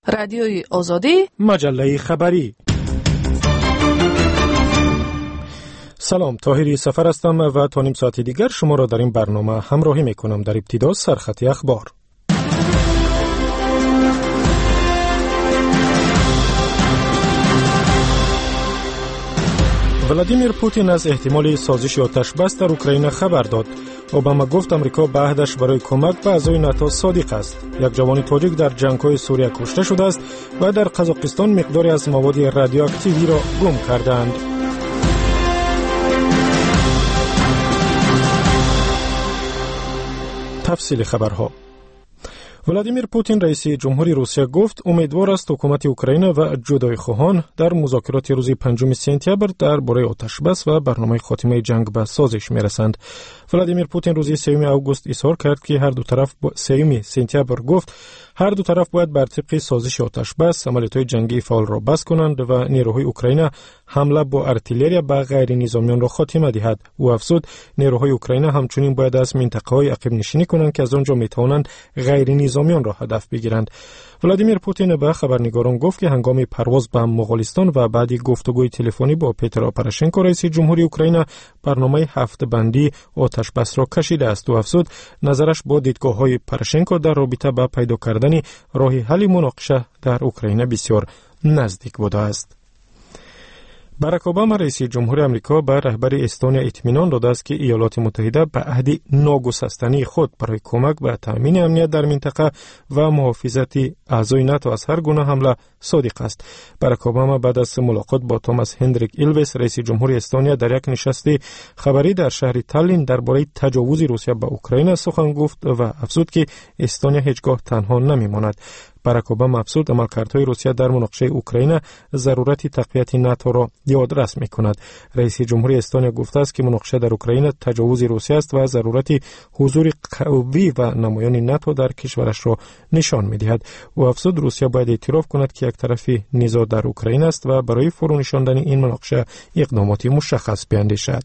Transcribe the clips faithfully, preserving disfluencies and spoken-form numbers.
رادیوی آزادی، مجله خبری. سلام، طاهری سفر هستم و تا نیم ساعت دیگر شما را در این برنامه همراهی میکنم. در ابتدا سرخط اخبار. ولادیمیر پوتین از احتمال سازش آتش بس در اوکراین خبر داد. اوباما گفت امریکا به عهدش برای کمک به اعضای ناتو صادق است. یک جوان تاجیک در جنگ‌های سوریه کشته شده است و در قزاقستان مقداری از مواد رادیواکتیوی را گم کردند. تفصیل خبرها. ولادیمیر پوتین رئیس جمهوری روسیه گفت امیدوار است حکومت اوکراین و جدای خواهان در مذاکرات روز پنجم سپتامبر درباره آتش بس و برنامه خاتمه جنگ به سازش میرسند. ولادیمیر پوتین روز سوم آگوست اظهار کرد که هر دو طرف سوم سپتامبر گفت هر دو طرف باید بر طبق سازش آتش بس عملیات‌های جنگی فعال را بس کنند و نیروهای اوکراین حمله با ارتلری به غیر نظامیان را خاتمه دهد. او افزود نیروهای اوکراین همچنین باید از منطقه‌های عقب نشینی کنند که از آنجا میتوانند غیر نظامیان را هدف بگیرند. ولادیمیر پوتین به خبرنگاران گفت که هنگام پرواز به مغولستان و بعد گفتگوی تلفنی با پیتر پروشنکو رئیس جمهوری اوکراین برنامه هفت بندی آتش بس را کشیده است. و افزود نظرش با دیدگاه‌های پروشنکو در رابطه با پیدا کردن راه حل مناقشه در اوکراین بسیار نزدیک بوده است. باراک اوباما رئیس جمهوری آمریکا به رهبر استونیا اطمینان داده است که ایالات متحده به عهد ناگسستنی خود برای کمک به تامین امنیت در منطقه و محافظت اعضای ناتو از هر گونه حمله صادق است. باراک اوباما بعد از ملاقات با توماس هندریک ایلویس رئیس جمهوری استونیا در یک نشست خبری در شهر تالین درباره تجاوز روسیه به اوکراین سخن گفت و افزود که استونیا هیچگاه تنها نمیماند. باراک اوباما افزود عملکردهای روسیه در مناقشه اوکراین ضرورت تقویت ناتو را یادرس می‌کند. رئیس جمهوری استونیا گفته است که مناقشه در اوکراین تجاوز روسیه است و ضرورت حضور قوی و نمایان ناتو در کشورش را نشان می‌دهد. او افزود روسیه باید اعتراف کند که یک طرفی نزاع در اوکراین است و برای فرو نشاندن این مناقشه اقداماتی مشخص بیندیشد.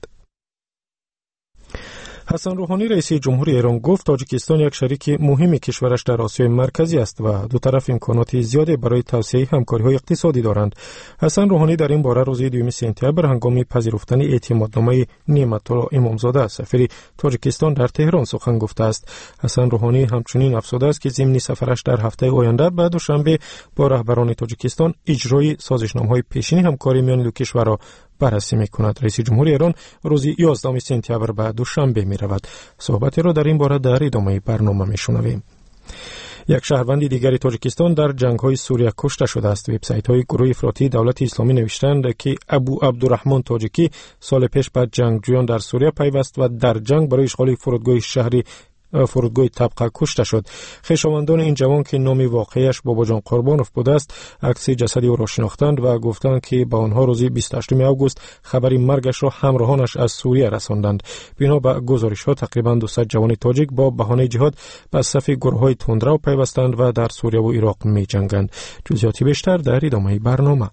حسن روحانی رئیس جمهوری ایران گفت تاجیکستان یک شریک مهم کشورش در آسیای مرکزی است و دو طرف امکانات زیادی برای توسعه همکاری‌های اقتصادی دارند. حسن روحانی در این باره روز دوم سپتامبر هنگام پذیرفتن اعتمادنامه نعمت الله امامزاده سفیر تاجیکستان در تهران سخن گفته است. حسن روحانی همچنین افزوده است که ضمن سفرش در هفته آینده به دوشنبه با رهبران تاجیکستان اجرای سازشنامه‌های پیشینی همکاری میان دو کشور را بررسی می‌کند. رئیس جمهوری ایران روز یازدهم سپتامبر به دوشنبه می‌رود. صحبتی را در این باره در ادامه برنامه می‌شنویم. یک شهروند دیگری تاجیکستان در جنگ‌های سوریه کشته شده است. وبسایت‌های گروه افراطی دولت اسلامی نوشتند که ابو عبدالرحمن تاجیکی سال پیش به جنگجویان در سوریه پیوست و در جنگ برای اشغال فرودگاه شهری فرودگاه طبقه کشته شد. خویشاوندان این جوان که نام واقعیش باباجان قربانوف بوده است عکس جسد او را شناختند و گفتند که به آنها روز بیست و هشتم آگوست خبری مرگش را همراهانش از سوریه رساندند. بنا به گزارش‌ها تقریباً دویست جوان تاجیک با بهانه جهاد به صف گروه‌های تندرو پیوستند و در سوریه و عراق می‌جنگند. جزئیات بیشتر در ادامه برنامه.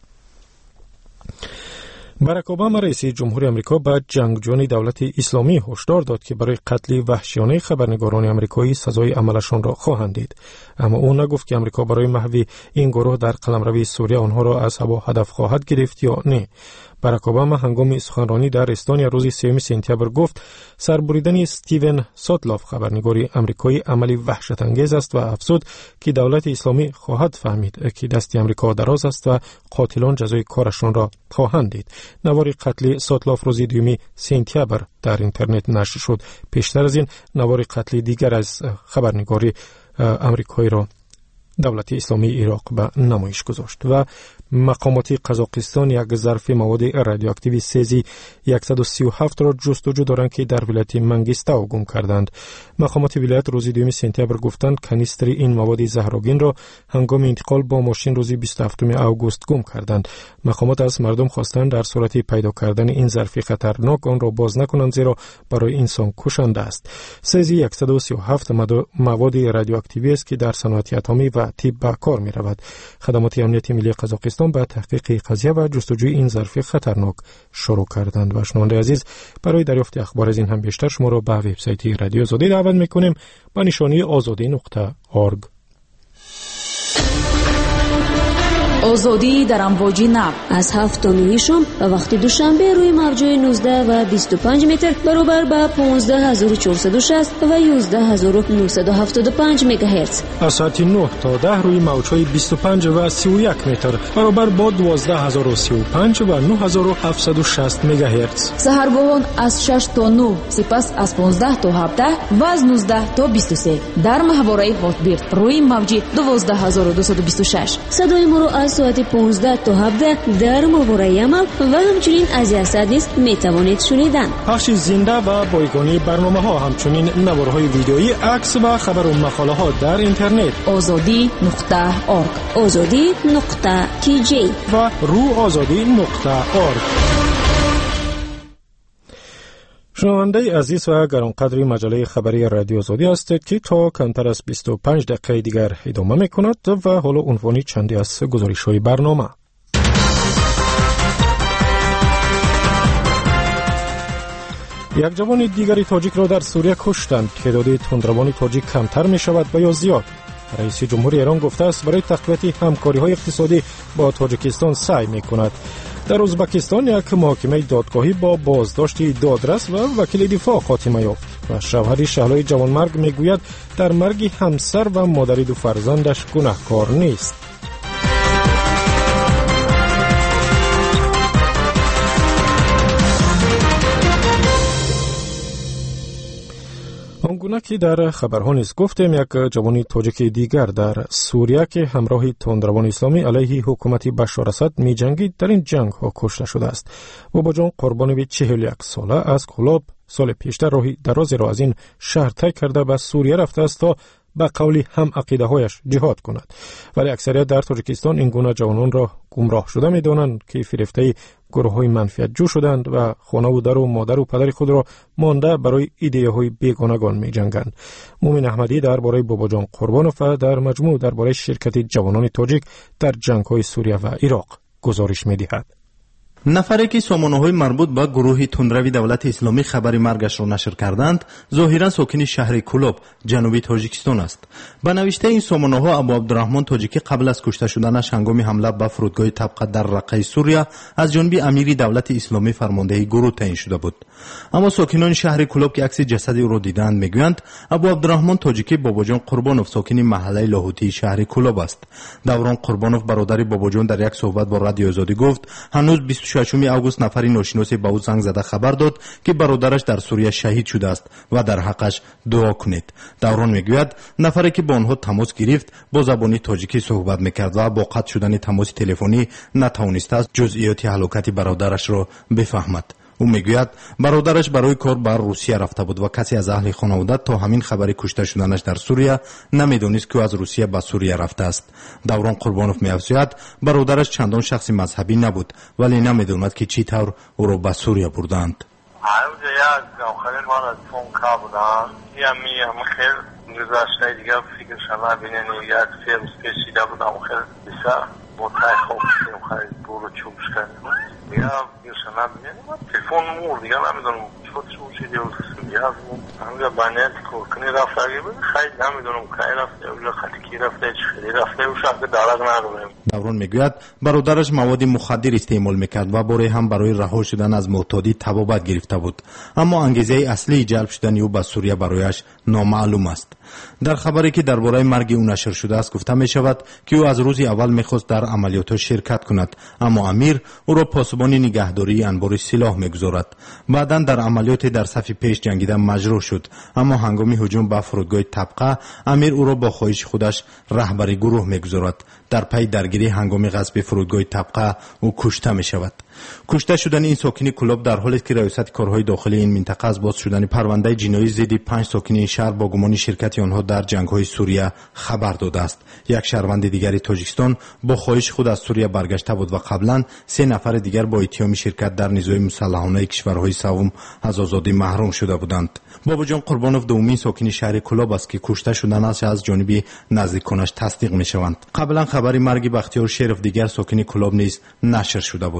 باراک اوباما رئیس جمهوری آمریکا به جنگجویان دولت اسلامی هشدار داد که برای قتل وحشیانه خبرنگاران آمریکایی سزای عملشان را خواهند دید. اما او نگفت که آمریکا برای محو این گروه در قلمروی سوریه آنها را از هوا هدف خواهد گرفت یا نه. باراک اوباما هنگام سخنرانی در استونیا روز سوم سپتامبر گفت سربریدن استیون ساتلاف خبرنگاری آمریکایی عملی وحشت انگیز است و افزود که دولت اسلامی خواهد فهمید که دست آمریکا دراز است و قاتلان جزای کارشان را خواهند دید. نوار قتل ساتلاف روز دوم سپتامبر در اینترنت نشر شد. پیشتر از این نوار قتل دیگر از خبرنگاری آمریکایی را دولت اسلامی عراق به نمایش گذاشت. و مقامات قزاقستان یک ظرف مواد رادیواکتیو سزی صد و سی و هفت را جستجو دارند که در ولایت منگیستاو گم کردند. مقامات ولایت روز دوم سپتامبر گفتند کانیستر این مواد زهرآگین را هنگام انتقال با ماشین روز بیست و هفتم آگوست گم کردند. مقامات از مردم خواستند در صورت پیدا کردن این ظرف خطرناک آن را باز نکنند زیرا برای انسان کشنده است. سزی صد و سی و هفت مواد رادیواکتیو است که در صنایع اتمی و طب به کار می رود. خدمات امنیت ملی قزاقستان به تحقیق قضیه و جستجوی این ظرف خطرناک شروع کردند. و شنونده عزیز برای دریافت اخبار از این هم بیشتر شما را به وبسایت رادیو آزادی دعوت می‌کنیم با نشانی آزادی نقطه اورگ. آزادی در امواج نو از هفت تا نه شام و وقت دوشنبه روی موج‌های نوزده و بیست و پنج متر برابر با پانزده هزار و چهارصد و شصت و یازده هزار و نهصد و هفتاد و پنج مگاهرتز. از ساعت نه تا ده روی موج‌های بیست و پنج و سی و یک متر برابر با دوازده هزار و سی و پنج و نه هزار و هفتصد و شصت مگاهرتز. سحرگاهان از شش تا نه، سپس از پانزده تا هفده و از نوزده تا بیست و سه در محوره هاتبیرد روی موج دوازده هزار و دویست و بیست و شش. صدای ما رو از ساعت پانزده تا هفده در محوره عمل و همچنین از یاسد نیست میتوانید شنیدن. پخش زنده و بایگانی برنامه ها، همچنین نوارهای ویدیویی، عکس و خبر و مقاله ها در اینترنت آزادی نقطه اورگ، آزادی نقطه کی جی و رو آزادی نقطه اورگ. شنونده عزیز و گرانقدر مجله خبری رادیو آزادی هستید که تا کمتر از بیست و پنج دقیقه دیگر ادامه میکند و حالا عنوانی چندی از گزارش‌های برنامه. یک جوان دیگری تاجیک را در سوریه کشتند. تعداد تندروان تاجیک کمتر می شود و یا زیاد؟ رئیس جمهور ایران گفته است برای تقویت همکاری‌های اقتصادی با تاجیکستان سعی می‌کند. در ازبکستان یک محاکمه دادگاهی با بازداشت دادرس و وکیل دفاع خاتمه یافت و شوهر شهلای جوانمرگ میگوید در مرگ همسر و مادر دو فرزندش گناهکار نیست. آنگونه که در خبرها نیز گفتیم، یک جوان تاجیک دیگر در سوریه که همراه تندروان اسلامی علیه حکومت بشار اسد می جنگید در این جنگ ها کشته شده است. بابا جان قربانی به چهل و یک ساله از کلاب سال پیشتر راهی درازی را از این شهر طی کرده به سوریه رفته است تا به قول هم عقیده هایش جهاد کند، ولی اکثریت در تاجیکستان این گونه جوانان را گمراه شده می دانند که فریفته گروه های منفیت جو شدند و خانه و در و مادر و پدر خود را مانده برای ایده های بیگانگان می جنگند. مومن احمدی درباره بابا جان قربانوف و در مجموع درباره شرکت جوانان تاجیک در جنگ های سوریه و عراق گزارش می دهد. نفری که سامانه‌های مربوط به گروه تندروی دولت اسلامی خبری مرگش را نشر کردند، ظاهرا ساکن شهر کلوب جنوبی تاجیکستان است. به نوشته این سامانه‌ها، ابو عبدالرحمن تاجیکی قبل از کشته شدنش هنگام حمله به فرودگاه طبقه در رقه سوریه از جانب امیر دولت اسلامی فرمانده گروه تعیین شده بود. اما ساکنان شهر کلوب که عکس جسد او را دیدند میگویند ابو عبدالرحمن تاجیکی باباجان قربانوف ساکن محله لاهوتی شهر کلوب است. دوران قربانوف برادر باباجان در یک صحبت با رادیو آزادی گفت هنوز بیست و ششم آگوست نفری ناشناسی به او زنگ زده خبر داد که برادرش در سوریه شهید شده است و در حقش دعا کنید. دوران میگوید نفری که با آنها تماس گرفت با زبان تاجیکی صحبت میکرد و با قطع شدن تماس تلفنی نتوانسته است جزئیات هلاکت برادرش را بفهمد. او میگوید برادرش برای کار به روسیه رفته بود و کسی از اهل خانواده تا همین خبری کشته شدنش در سوریه نمیدونست که از روسیه به سوریه رفته است. دوران قربانوف میافزاید برادرش چندان شخص مذهبی نبود ولی نمیدوند که چی طور او را به سوریه بردند. گذشته دیگه فکر شما بینن یک سه روز پیش دیده بودم خیلی بسیار متای خوب شدیم خیلی برو چوبش کردیم دیگه فکر شما بینن تلفن مور دیگه نمیدونم چود چود چیدی و دیگه همونجا بانیت کنی رفت اگه بود خیلی نمیدونم که رفته اولا خیلی کی رفته چی خیلی رفته و شاید دارد نداریم. دوران میگوید برادرش مواد مخدر استعمال میکرد و باره هم برای رها شدن از معتادی تبابت گرفته بود، اما انگیزه اصلی جلب شدن او به سوریه برایش نامعلوم است. در خبری که درباره مرگ او نشر شده است گفته می شود که او از روز اول میخواست در عملیات شرکت کند، اما امیر او را پاسبان نگهداری انبار سلاح میگذارد. بعدا در عملیات در صف پیش جنگیدن مجروح شد، اما هنگام هجوم به فرودگاه طبقه امیر او را با خواهش خودش رهبری گروه میگذارد. در پی درگیری هنگام غصب فرودگاه طبقه او کشته می شود. کشته شدن این ساکن کلوب در حالی که ریاست کارهای داخلی این منطقه از باز شدن پرونده جنایی ضد پنج ساکن این شهر با گمان شرکت آنها در جنگ‌های سوریه خبر داده است. یک شهروند دیگری تاجیکستان با خواهش خود از سوریه برگشته بود و قبلا سه نفر دیگر با اتهام شرکت در نیروهای مسلحانه کشورهای سوم از آزادی محروم شده بودند. باباجان قربانوف دومین ساکن شهر کلوب است که کشته شدنش از جانب نزدیکانش تصدیق می‌شوند. قبلا خبری مرگ بختیار شریف دیگر ساکن کلوب نیز نشر شده بود، اما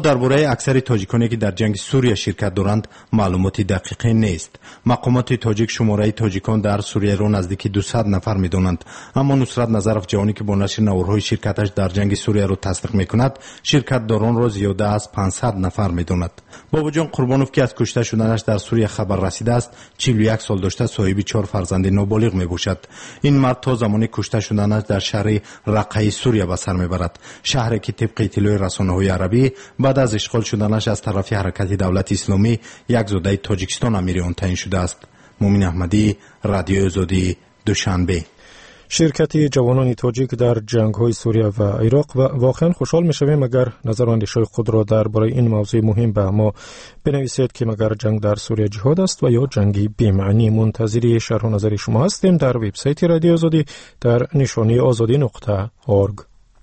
درباره اکثر تاجیکانی که در جنگ سوریه شرکت دارند معلوماتی دقیقی نیست. مقامات تاجیک شماره تاجیکان در سوریه را نزدیک دویست نفر می‌دانند، اما نصرت نظرف جوانی که با نشر نوارهای شرکتش در جنگ سوریه را تصدیق می‌کند، شرکت داران را زیاده از پانصد نفر می‌داند. بابا جان قربانوف که از کشته شدنش در سوریه خبر رسیده است، چهل و یک سال داشته، صاحب چهار فرزند نابالغ میباشد. این مرد تا زمانی کشته شدنش در شهر رقه سوریه به سر میبرد، شهری که طبق اطلاع رسانه‌های عربی بعد از اشغال شدنش از طرف حرکت دولت اسلامی یک زاده تاجیکستان امیر آن تعیین شده است. مومن احمدی، رادیو آزادی، دوشنبه. شرکت جوانان تاجیک در جنگ‌های سوریه و عراق و واقعا خوشحال می‌شویم اگر نظر و اندیشه‌های خود را درباره این موضوع مهم به ما بنویسید که مگر جنگ در سوریه جهاد است و یا جنگی بی‌معنی. منتظر شرح و نظر شما هستیم در وبسایت رادیو آزادی در نشانی آزادی نقطه اورگ.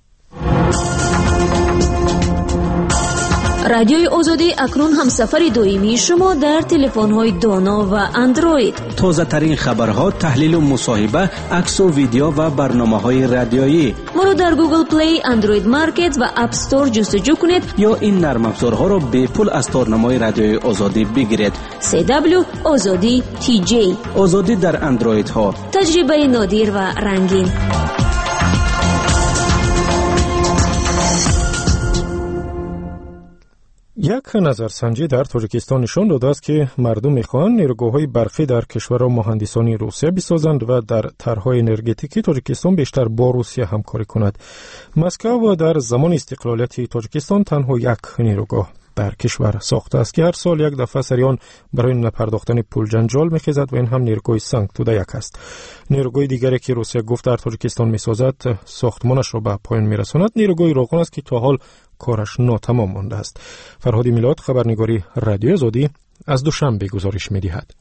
رادیوی آزادی اکنون هم سفر دائمی شما در تلفن‌های دانا و اندروید. تازه ترین خبرها، تحلیل و مصاحبه، عکس و ویدیو و برنامه‌های رادیویی. ما رو در گوگل پلی، اندروید مارکت و اپ استور جستجو کنید یا این نرم افزارها را به پول از تارنمای رادیوی آزادی بگیرید. سی دبلیو آزادی تی جی. آزادی در اندروید ها. تجربه نادر و رنگین. یک نظرسنجی در تاجیکستان نشان داده است که مردم می‌خواهند نیروگاه‌های برقی در کشور مهندسانی روسیه بسازند و در طرح‌های انرژتیکی تاجیکستان بیشتر با روسیه همکاری کند. مسکو در زمان استقلالیت تاجیکستان تنها یک نیروگاه در کشور ساخته است که هر سال یک دفعه سریان برای نپرداختن پول جنجال می‌خیزد و این هم نیروگاه سنگ توده یک است. نیروگاه دیگری که روسیه گفت در تاجیکستان می‌سازد ساختمانش را به پایان می‌رساند نیروگاه راغون است که تا حال کارش ناتمام مانده است. فرهاد میلاد، خبرنگاری رادیو آزادی، از دوشنبه گزارش می‌دهد.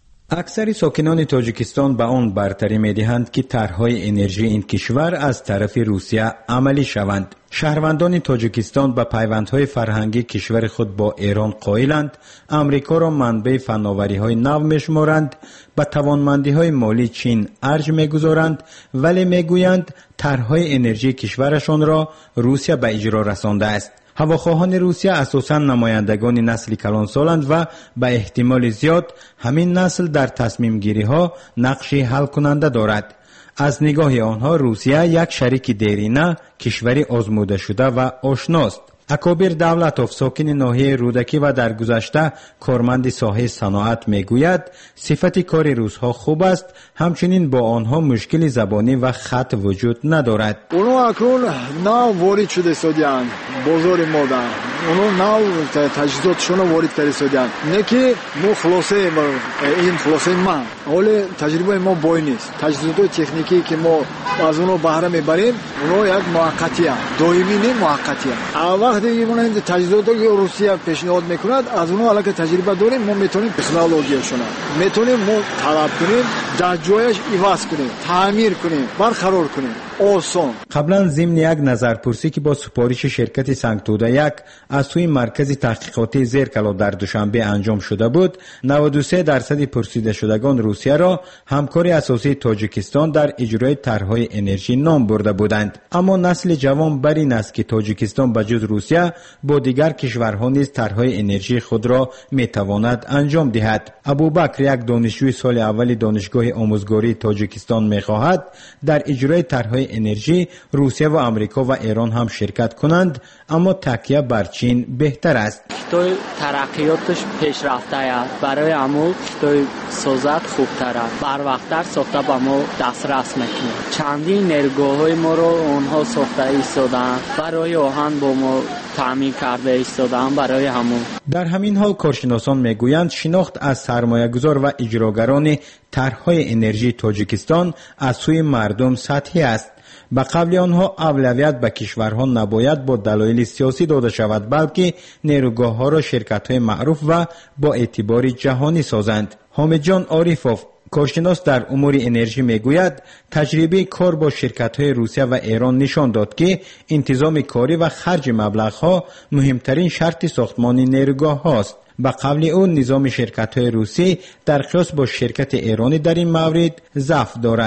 اکثر ساکنان تاجیکستان به آن برتری می‌دهند که طرح‌های انرژی این کشور از طرف روسیه عملی شوند. شهروندان تاجیکستان به پیوندهای فرهنگی کشور خود با ایران قائلند، امریکا را منبع فناوری‌های نو می‌شمارند، به توانمندی‌های مالی چین ارج می‌گذارند، ولی می‌گویند طرح‌های انرژی کشورشان را روسیه به اجرا رسانده است. هواخواهان روسیه اساساً نمایندگان نسل کلانسالند و به احتمال زیاد همین نسل در تصمیم گیری ها نقشی حل کننده دارد. از نگاه آنها روسیه یک شریک دیرینه، کشوری آزموده شده و آشناست. اکابر دولتوف ساکن ناحیه رودکی و در گذشته کارمند ساحه صنعت میگوید صفت کار روس‌ها خوب است، همچنین با آنها مشکل زبانی و خط وجود ندارد. اونو اکنون نو وارد شده سودیان بازار مادن اونو نو تجهیزاتشون وارد کرده سودیان نه که مو خلاصه این خلاصه ما اول تجربه ما بای نیست. تجهیزات تکنیکی که ما از اونو بهره میبریم اونو یک موقتیه، دائمی نه موقتیه. اول دیگه اون این تجهیزاتی که روسیه پیشنهاد میکند از اونها الان تجربه داریم، ما میتونیم تکنولوژیشون میتونیم ما طلب کنیم، در جایش عوض کنیم، تعمیر کنیم، برقرار کنیم. آسان. قبلا ضمن یک نظرپرسی که با سپارش شرکت سنگ توده یک از سوی مرکز تحقیقاتی زیرکلا در دوشنبه انجام شده بود، نود و سه درصد پرسیده شدگان روسیه را همکار اساسی تاجیکستان در اجرای طرح‌های انرژی نام برده بودند. اما نسل جوان بر این است که تاجیکستان بجز روسیه با دیگر کشورها نیز طرح‌های انرژی خود را میتواند انجام دهد. ابوبکر، یک دانشجوی سال اول دانشگاه آموزگاری تاجیکستان، می‌خواهد در اجرای طرح‌های انرژی روسیه و آمریکا و ایران هم شرکت کنند، اما تکیه بر چین بهتر است. توی ترقیاتش پیشرفته است، برای امو توی سازد خوبتره، بر وقتتر ساخته با ما دسترس میکنه. چندین نیروگاه‌های ما رو اونها ساخته ایستادن، برای آهن با ما تعمیر کرده ایستادن، برای همون. در همین حال کارشناسان میگویند شناخت از سرمایه‌گذار و اجراگران طرح‌های انرژی تاجیکستان از سوی مردم سطحی است. به قبل آنها اولویت به کشورها نباید با دلایل سیاسی داده شود، بلکه نیروگاه‌ها را شرکت‌های معروف و با اعتبار جهانی سازند. حامد جان عارفوف، کارشناس در امور انرژی، میگوید تجربه کار با شرکت‌های روسیه و ایران نشان داد که انتظام کاری و خرج مبلغ‌ها مهمترین شرط ساختمان نیروگاه هاست. به قبل اون نظام شرکت‌های روسی در قیاس با شرکت ایرانی در این مورد ضعف دارد.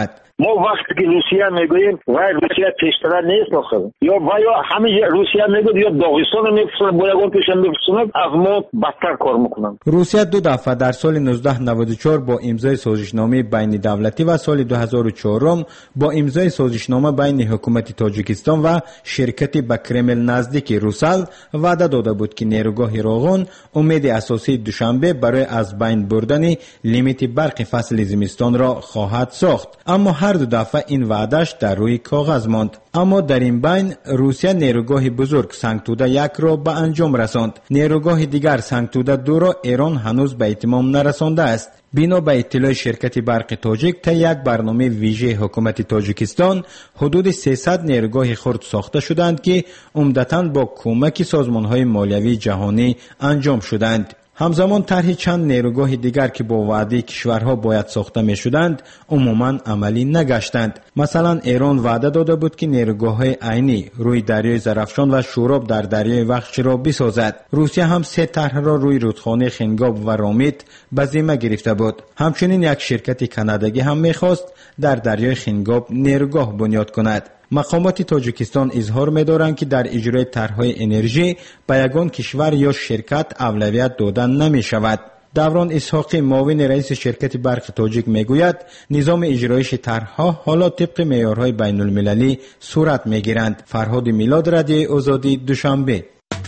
ما وقتی که روسیه میگوییم وای روسیه پیشتر نیست آخر یا وای همه روسیه میگه یا داغستان میفرستن بایگان پیشن میفرستن از ما بدتر کار میکنن. روسیه دو دفعه در سال نوزده نود و چهار با امضای سازشنامه بین دولتی و سال دو هزار و چهار با امضای سازشنامه بین حکومت تاجیکستان و شرکت به کرمل نزدیک روسال وعده داده بود که نیروگاه راغون امید اساسی دوشنبه برای از بین بردن لیمیت برق فصل زمستان را خواهد ساخت، اما هر دو دفعه این وعدهش در روی کاغذ ماند. اما در این بین روسیه نیروگاه بزرگ سنگتوده یک را به انجام رساند. نیروگاه دیگر سنگتوده دو را ایران هنوز به اتمام نرسانده است. بنا به اطلاع شرکت برق تاجیک تا یک برنامه ویژه حکومت تاجیکستان حدود سیصد نیروگاه خرد ساخته شدند که عمدتاً با کمک سازمان‌های مالیوی جهانی انجام شدند. همزمان طرح چند نیروگاه دیگر که با وعده کشورها باید ساخته می شدند عموماً عملی نگشتند. مثلا ایران وعده داده بود که نیروگاه‌های عینی روی دریای زرافشان و شوراب در دریای وخش را بسازد. روسیه هم سه طرح را روی رودخانه خنگاب و رامیت به ذمه گرفته بود. همچنین یک شرکت کانادایی هم می‌خواست در دریای خنگاب نیروگاه بنیاد کند. مقامات تاجیکستان اظهار می‌دارند که در اجرای طرح‌های انرژی به یگان کشور یا شرکت اولویت دادن نمی‌شود. دوران اسحاقی معاون رئیس شرکت برق تاجیک میگوید نظام اجرایش طرح‌ها حالا طبق معیارهای بین‌المللی صورت می‌گیرند. فرهاد میلاد، رادیوی آزادی، دوشنبه.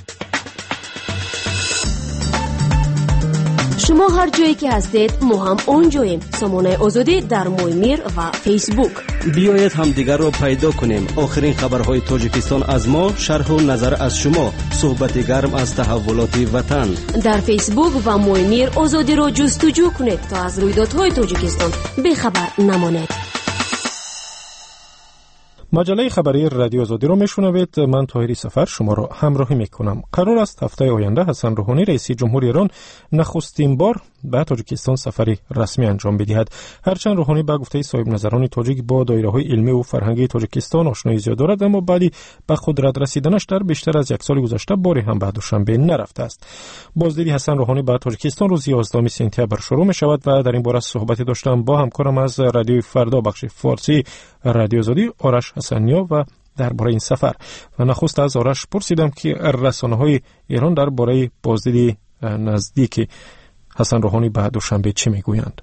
شما هر جایی که هستید ما هم اونجاییم. سامانه آزادی در مویمیر و فیسبوک. بیایید هم دیگر را پیدا کنیم. آخرین خبرهای تاجیکستان از ما، شرح و نظر از شما، صحبت گرم از تحولات وطن. در فیسبوک و مویمیر آزادی را جستجو کنید تا از رویدادهای تاجیکستان بخبر نمانید. مجله خبری رادیو آزادی رو میشنوید. من طاهری سفر شما را همراهی میکنم. قرار است هفته آینده حسن روحانی رئیس جمهوری ایران نخستین بار به تاجیکستان سفری رسمی انجام بدهد. هرچند روحانی به گفته صاحب نظران تاجیک با دایره‌های علمی و فرهنگی تاجیکستان آشنایی زیاد دارد، اما بعدی به قدرت رسیدنش در بیشتر از یک سال گذشته باری هم به دوشنبه نرفته است. بازدید حسن روحانی به تاجیکستان روز یازدهم سپتامبر شروع می شود و در این باره صحبت داشتم با همکارم از رادیوی فردا بخش فارسی رادیو آزادی آرش حسنیا و درباره این سفر. و نخست از آرش پرسیدم که رسانه‌های ایران درباره بازدید نزدیک حسن روحانی به دوشنبه چی میگویند؟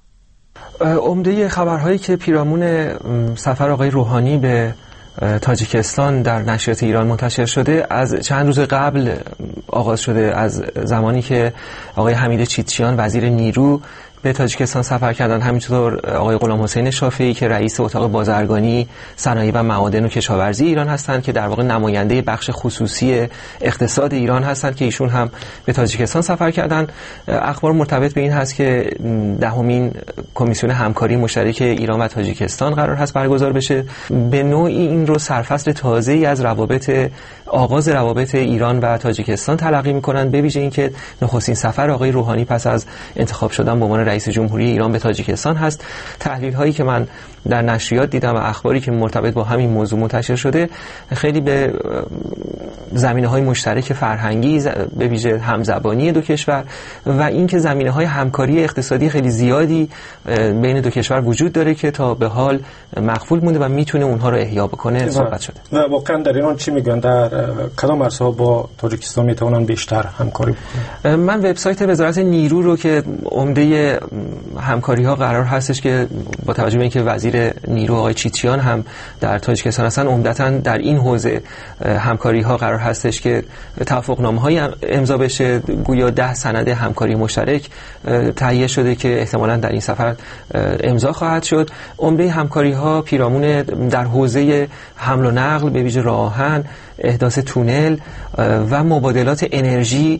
عمده خبرهایی که پیرامون سفر آقای روحانی به تاجیکستان در نشریات ایران منتشر شده از چند روز قبل آغاز شده، از زمانی که آقای حمید چیتچیان وزیر نیرو به تاجیکستان سفر کردن، همینطور آقای غلام حسین شافعی که رئیس اتاق بازرگانی، صنایع و معادن و کشاورزی ایران هستند که در واقع نماینده بخش خصوصی اقتصاد ایران هستند که ایشون هم به تاجیکستان سفر کردن. اخبار مرتبط به این هست که دهمین کمیسیون همکاری مشترک ایران و تاجیکستان قرار هست برگزار بشه. به نوعی این رو سرفصل تازه‌ای از روابط آغاز روابط ایران و تاجیکستان تلقی می‌کنند، به ویژه اینکه نخستین سفر آقای روحانی پس از انتخاب شدن به عنوان رئیس جمهوری ایران به تاجیکستان هست. تحلیل هایی که من در نشریات دیدم و اخباری که مرتبط با همین موضوع منتشر شده خیلی به زمینه‌های مشترک فرهنگی، به ویژه همزبانی دو کشور و اینکه زمینه‌های همکاری اقتصادی خیلی زیادی بین دو کشور وجود داره که تا به حال مخفول مونده و میتونه اونها رو احیا بکنه صحبت شده. نه واقعا در ایران چی میگن؟ در کدام عرصه‌ها با تاجیکستان میتونن بیشتر همکاری بکنن؟ من وبسایت وزارت نیرو رو که عمده همکاری‌ها قرار هستش که با توجه به اینکه وزیر نیرو آقای چیتچیان هم در تاجیکستان هستن، عمدتاً در این حوزه همکاری‌ها قرار هستش که توافقنامه‌های امضا بشه. گویا ده سند همکاری مشترک تهیه شده که احتمالاً در این سفر امضا خواهد شد. عمده همکاری‌ها پیرامون در حوزه حمل و نقل، به ویژه راه آهن، احداث تونل و مبادلات انرژی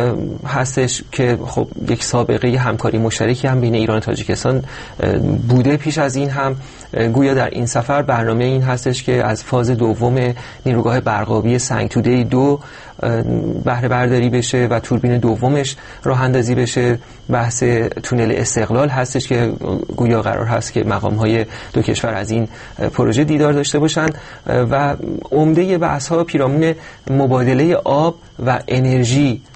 هستش که خب یک سابقه همکاری مشترکی هم بین ایران و تاجیکستان بوده. پیش از این هم گویا در این سفر برنامه این هستش که از فاز دوم نیروگاه برقابی سنگتوده دو بهره برداری بشه و توربین دومش راه اندازی بشه. بحث تونل استقلال هستش که گویا قرار هست که مقام‌های دو کشور از این پروژه دیدار داشته باشن و عمده بحث‌ها پیرامون مبادله آب و انرژی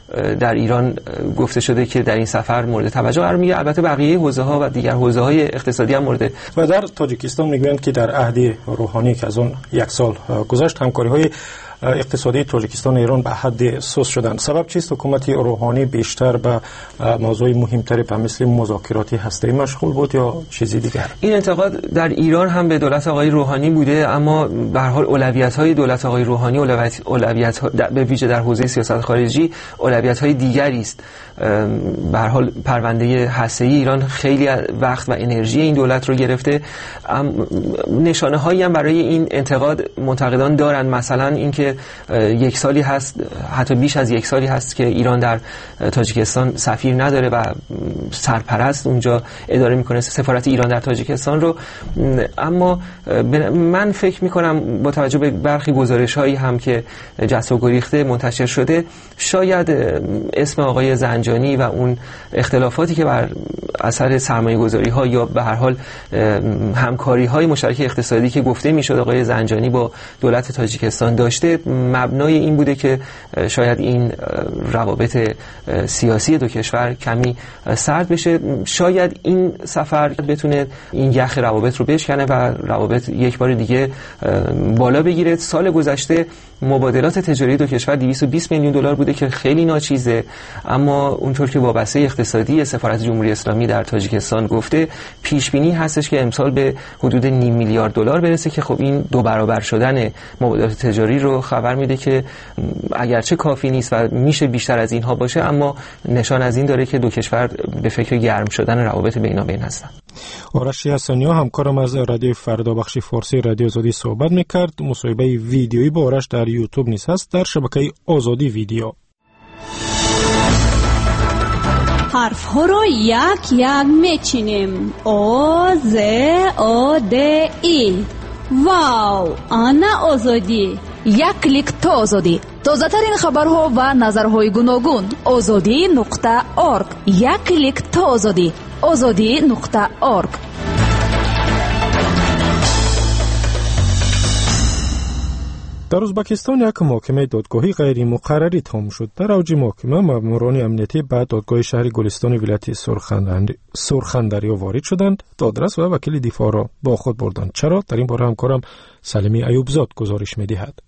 در ایران گفته شده که در این سفر مورد توجه قرار میگیره. البته بقیه حوزه‌ها و دیگر حوزه‌های اقتصادی هم مورد. و در تاجیکستان میگویند که در عهد روحانی که از اون یک سال گذشت همکاری‌های اقتصادی تاجیکستان و ایران به حد سست شدند. سبب چیست؟ حکومت روحانی بیشتر به موضوع مهمتری به مثل مذاکرات هسته‌ای مشغول بود یا چیزی دیگر؟ این انتقاد در ایران هم به دولت آقای روحانی بوده، اما به هر حال اولویت‌های دولت آقای روحانی اولویت اولویت به ویژه در حوزه سیاست خارجی اولویت‌های دیگری است. به هر حال پرونده هسته‌ای ایران خیلی وقت و انرژی این دولت رو گرفته. نشانه‌هایی هم برای این انتقاد منتقدان دارند، مثلا اینکه یک سالی هست، حتی بیش از یک سالی هست که ایران در تاجیکستان سفیر نداره و سرپرست اونجا اداره میکنه سفارت ایران در تاجیکستان رو. اما من فکر میکنم با توجه به برخی گزارش‌هایی هم که جست و گریخته منتشر شده، شاید اسم آقای زنجانی و اون اختلافاتی که بر اثر سرمایه‌گذاری‌ها یا به هر حال همکاری‌های مشترک اقتصادی که گفته میشد آقای زنجانی با دولت تاجیکستان داشته، مبنای این بوده که شاید این روابط سیاسی دو کشور کمی سرد بشه. شاید این سفر بتونه این یخ روابط رو بشکنه و روابط یک بار دیگه بالا بگیره. سال گذشته مبادلات تجاری دو کشور دویست و بیست میلیون دلار بوده که خیلی ناچیزه، اما اونطور که وابسته اقتصادی سفارت جمهوری اسلامی در تاجیکستان گفته، پیش بینی هستش که امسال به حدود نیم میلیارد دلار برسه که خب این دو برابر شدن مبادلات تجاری رو خبر میده که اگرچه کافی نیست و میشه بیشتر از اینها باشه، اما نشان از این داره که دو کشور به فکر گرم شدن روابط بینابین هستند. آرش حسنیا همکارم از رادیو فردا بخش فارسی رادیو آزادی صحبت میکرد. مصاحبه ویدیویی با آرش در یوتیوب نیز هست، در شبکه آزادی ویدیو. حرف ها رو یک یک میچینیم. او ز او د ای. واو، آنا آزادی. یک کلیک تا آزادی. تازه ترین خبرها و نظرهای گوناگون. آزادی نقطه اورگ. یک کلیک تا آزادی. آزادی نقطه اورگ. در ازبکستان یک محکمه دادگاهی غیر مقرری تمام شد. در اوج محکمه ماموران امنیتی به دادگاه شهر گلستان ولایت سرخندریا وارد شدند. دادرس و وکیل دفاع را با خود بردند. چرا؟ در این باره همکارم سلیمی ایوبزاد گزارش می‌دهد.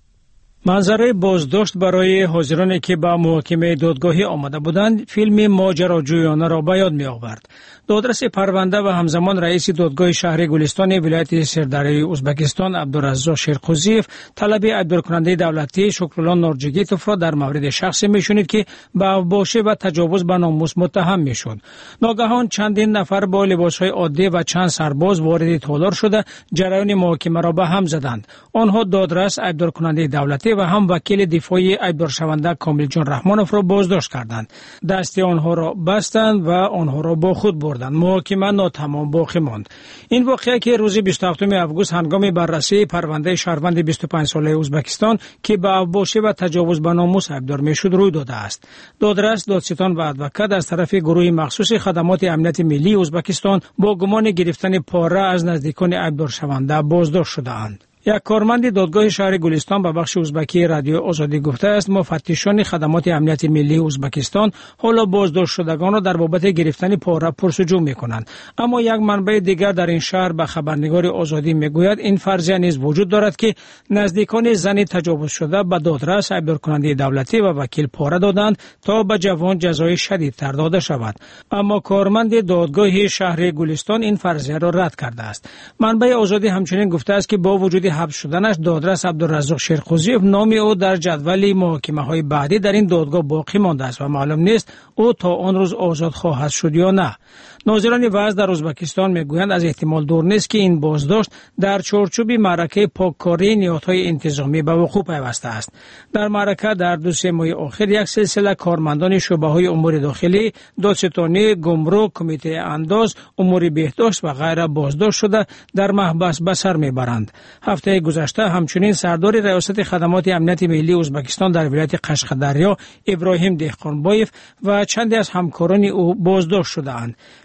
منظره بازداشت برای حاضرانی که به محکمه دادگاهی آمده بودند فیلم ماجراجویانه را به یاد می‌آورد. دادرس پرونده و همزمان رئیس دادگاه شهر گلستان ولایت سردریای ازبکستان عبدالرزاق شیرخوزیف طلب ادبارکننده دولتی شکرالله نورجگیتوف را در مورد شخصی می‌شنید که به اوباشه و تجاوز به ناموس متهم می‌شد. ناگهان چندین نفر با لباس‌های عادی و چند سرباز وارد تالار شده جریان محاکمه را به هم زدند. آنها دادرس ادبارکننده دولتی و هم وکیل دفاعی ادبارشونده کامل جان رحمانوف را بازداشت کردند. دست آنها را بستند و آنها را با خود بردند. محاکمه ناتمام باقی ماند. این واقعه که روز بیست و هفتم آگوست هنگام بررسی پرونده شهروند بیست و پنج ساله ازبکستان که به اوباشه و تجاوز به ناموس ادعا میشد روی داده است. دادرس، دادستان و ادوکات از طرف گروه مخصوص خدمات امنیت ملی ازبکستان با گمان گرفتن پاره از نزدیکان ادبارشونده بازداشت شده‌اند. یک کارمند دادگاه شهر گلستان به بخش ازبکی رادیو آزادی گفته است مفتشان خدمات امنیت ملی ازبکستان حالا بازداشت شدگان را در بابت گرفتن پاره پرسجو می‌کنند. اما یک منبع دیگر در این شهر به خبرنگار آزادی میگوید این فرضیه نیز وجود دارد که نزدیکان زن تجاوز شده به دادرس ادبارکننده دولتی و وکیل پاره دادند تا به جوان جزای شدیدتر داده شود. اما کارمند دادگاه شهر گلستان این فرضیه را رد کرده است. منبع آزادی همچنین گفته است که با وجود حبس شدنش دادرس عبدالرزاق شیرخوزیف نام او در جدول محاکمه های بعدی در این دادگاه باقی مانده است و معلوم نیست او تا آن روز آزاد خواهد شد یا نه. ناظران وضع در ازبکستان میگویند از احتمال دور نیست که این بازداشت در چارچوب معرکه پاککاری نهادهای انتظامی به وقوع پیوسته است. در معرکه در دو سه ماه اخیر یک سلسله کارمندان شعبه‌های امور داخلی، دادستانی، گمرک، کمیته انداز، امور بهداشت و غیره بازداشت شده در محبس به سر میبرند. هفته گذشته همچنین سردار ریاست خدمات امنیت ملی ازبکستان در ولایت قشقدریا ابراهیم دهقانبایف و چندی از همکاران او بازداشت شده‌اند.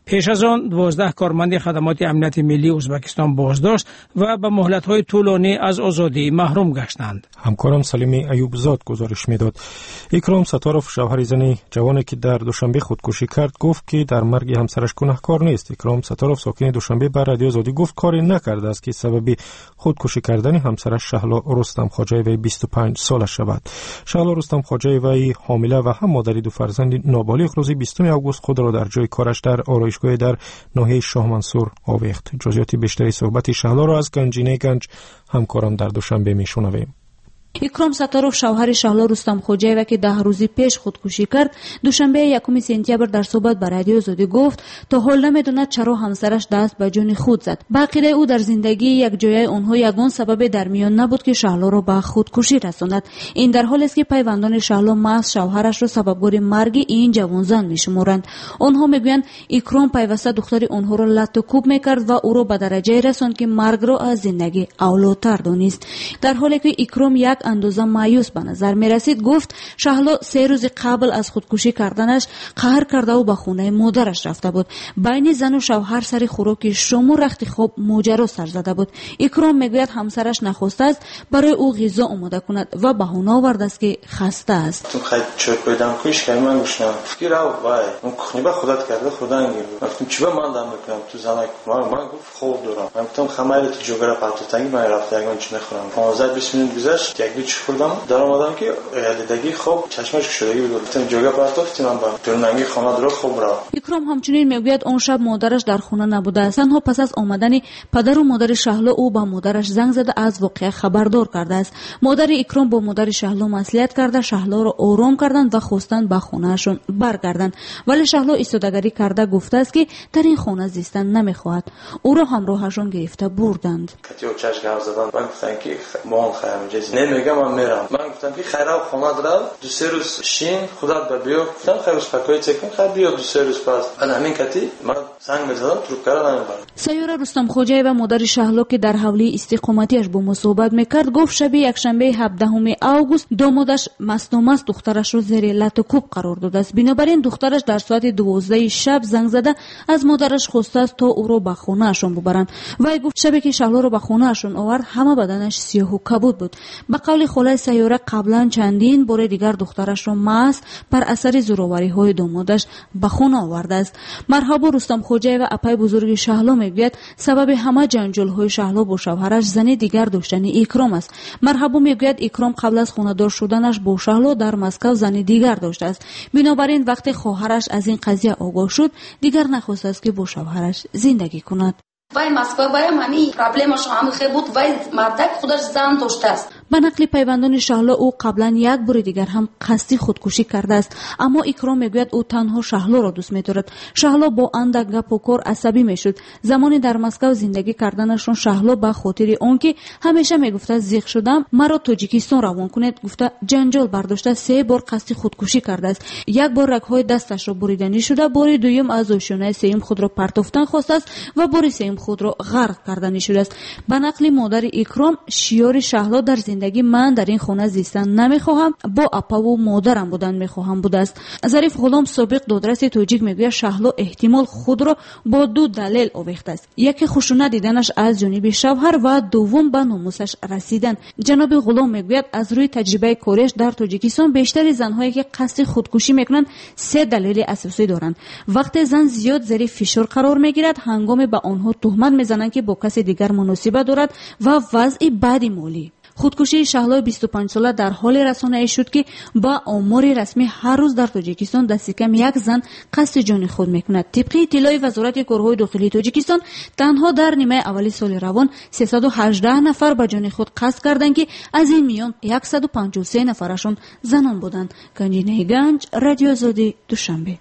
پیش از آن دوازده کارمند خدمات امنیت ملی ازبکستان بازداشت و به مهلت‌های طولانی از آزادی محروم گشتند. همکارم سلیمی ایوبزاد گزارش میداد. اکرام ستاروف شوهر زن جوانی که در دوشنبه خودکشی کرد گفت که در مرگ همسرش گناهکار نیست. اکرام ستاروف ساکن دوشنبه به رادیو آزادی گفت کاری نکرده است که سبب خودکشی کردن همسرش شهلا رستم خواجه‌ای بیست و پنج سالش شود. شهلا رستم خواجه‌ای وی حامله و هم مادری دو فرزند نابالغ روز بیستم آگوست خود را در جای کارش در آرایشگاه در ناحیه شاه منصور آویخت. جزئیات بیشتری صحبت شهلا را از گنجینه گنج همکارم در دوشنبه میشنویم. اکرام ستاروف شوهر شهلا رستم خواجه‌ای که ده روزی پیش خودکشی کرد دوشنبه یکم سپتامبر در صحبت با رادیو آزادی گفت تا حال نمیدوند چرا همسرش دست به جان خود زد. با عقیده او در زندگی یک جای آنها یگان سبب در میان نبود که شهلا را به خودکشی رساند. این در حالی است که پیوندان شهلا محض شوهرش را سببگار مرگ این جوان زن میشمارند. آنها میگویند اکرام پیوسته دختر آنها را لط و کوب میکرد و او را به درجه رساند که مرگ را از زندگی اولاتر دانست. در حالی که اکرام یک اندازه مایوس به نظر می رسید گفت شهلا سه روز قبل از خودکشی کردنش قهر کرده و به خانه مادرش رفته بود. بین زن و شوهر سر خوراک شام و رخت خواب ماجرا سر زده بود. اکرام میگوید همسرش نخواسته است برای او غذا آماده کند و بهانه آورده است که خسته است. تو خیلی چوب پیدام کوش که من گوشم فکر او وای اون کخنی با خودت کرده خدا انگیر گفتم چی به من دام میکنم تو زنک من من گفت خوب دارم من گفتم خمیر تو جوگرا پاتوتنگی من رفته اگه من چی میخورم پانزده بیست منت گذشت یک چی خوردم در اومدم که یادگی خوب چشمش شدگی بود گفتم جوگا پرتوفتی من با دورنگی خانه درو خوب را. اکرام همچنین میگوید اون شب مادرش در خانه نبوده است. تنها پس از آمدن پدر و مادر شهلا او با مادرش زنگ زده از واقعه خبردار کرده است. مادر اکرام با مادر شهلا مصلحت کرده شهلا را آرام کردند و خواستند به خانهشون برگردند، ولی شهلا ایستادگی کرده گفته است که در این خانه زیستن نمیخواهد. او را همراهشون گرفته بردند. کتیو چش گام زدن من گفتم که مون خیام جز نمیگم من میرم. من گفتم که خیرا خانه دارم دو سه روز شین خدا به بیو گفتم خیلی فکای چکن خیلی بیو دو سه روز پس من همین کتی من سنگ میزدم تروپ کردن نمیبرم. سیاره رستم خواجه‌ای و مادر شهلا که در حوله استقامتیش با مصاحبت میکرد گفت شب یکشنبه هفدهم آگوست دامادش مست و مست دخترش رو زیر لط و کوب قرار داده است. بنابراین دخترش در ساعت دوازده شب زنگ زده از مادرش خواسته است تا او رو به خانه‌شون ببرند. وی گفت شبی که شهلا رو به خانه‌شون آورد همه بدنش سیاه و کبود بود. به قول خاله سیاره قبلا چندین بار دیگر دخترش را مست بر اثر زورآوری‌های دامادش به خانه آورده است. مرحبا رستم خواجه‌ای و اپای بزرگ شهلا میگوید سبب همه جنجال‌های شهلا با شوهرش زن دیگر داشتن اکرام است. مرحبا میگوید اکرام قبل از خانه‌دار شدنش با شهلا در مسکو زن دیگر داشته است. بنابراین وقتی خواهرش از این قضیه آگاه شد دیگر نخواست است که با شوهرش زندگی کند. وای مسکو وای منی پرابلمش هم خیلی بود وای مردک خودش زن داشته است. به نقل پیوندان شهلا او قبلا یک بار دیگر هم قصدی خودکشی کرده است، اما اکرام میگوید او تنها شهلا را دوست می‌دارد. شهلا با اندک گپ و کار عصبی میشد. زمانی در مسکو زندگی کردنشون شهلا به خاطر آنکه همیشه میگفته زیغ شدم مرا تاجیکستان روان کنید گفته جنجال برداشته سه بار قصدی خودکشی کرده است. یک بار رگ‌های دستش را بریدنی شده، بار دوم از آشیانه سیم خود را پرتافتن خواسته است و بار سوم خود را غرق کردنی شده است. به نقل مادر اکرام شیار شهلا در زندگی من در این خانه زیستن نمیخواهم با اپا و مادرم بودن میخواهم بوده است. ظریف غلام سابق دادرس تاجیک میگوید شهلا احتمال خود را با دو دلیل آویخته است. یکی خشونت دیدنش از جانب شوهر و دوم به ناموسش رسیدن. جناب غلام میگوید از روی تجربه کارش در تاجیکستان بیشتر زنهایی که قصد خودکشی میکنند سه دلیل اساسی دارند. وقتی زن زیاد زیر فشار قرار میگیرد، هنگام به آنها تهمت میزنند که با کسی دیگر مناسبت دارد و وضع بدی مالی. خودکشی شهلا بیست و پنج ساله در حال رسانه‌ای شد که با آمار رسمی هر روز در تاجیکستان دست کم یک زن قصد جان خود میکند. طبق اطلاع وزارت کارهای داخلی تاجیکستان تنها در نیمه اولی سال روان سیصد و هجده نفر به جان خود قصد کردند که از این میان صد و پنجاه و سه نفرشون زنان بودند. گنجینه گنج، رادیو آزادی، دوشنبه.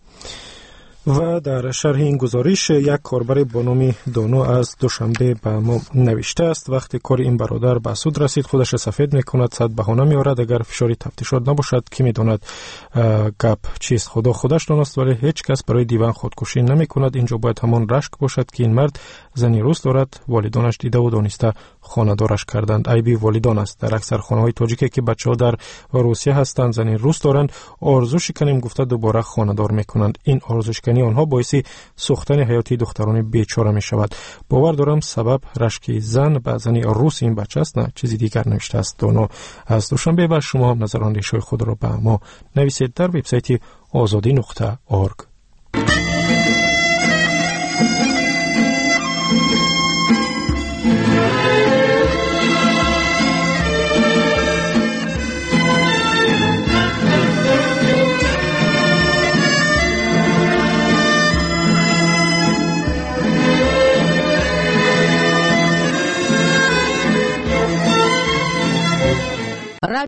و در شرح این گزارش یک کاربر با نام دانو از دوشنبه به ما نوشته است وقتی کار این برادر به سود رسید خودش سفید میکند، صد بهانه میآورد، اگر فشار تفتیشات نباشد کی میداند گپ چیست، خدا خودش دانست، ولی هیچ کس برای دیوان خودکشی نمیکند. اینجا باید همان رشک باشد که این مرد زنی روز دارد، والدانش دیده و دانسته خانه‌دارش کردند. عیبی والدان است. در اکثر خانه‌های تاجیکی که بچه‌ها در روسیه هستند زنی روس دارند، آرزو شکنیم گفته دوباره خانه‌دار می‌کنند. این آرزو شکنی آنها باعث سوختن حیاتی دختران بیچاره می‌شود. باور دارم سبب رشک زن به زنی روس این بچه است، نه چیزی دیگر، نوشته است دانا از دوشنبه. و شما هم نظر اندیشه‌های خود را به ما نویسید در وبسایت آزادی نقطه اورگ.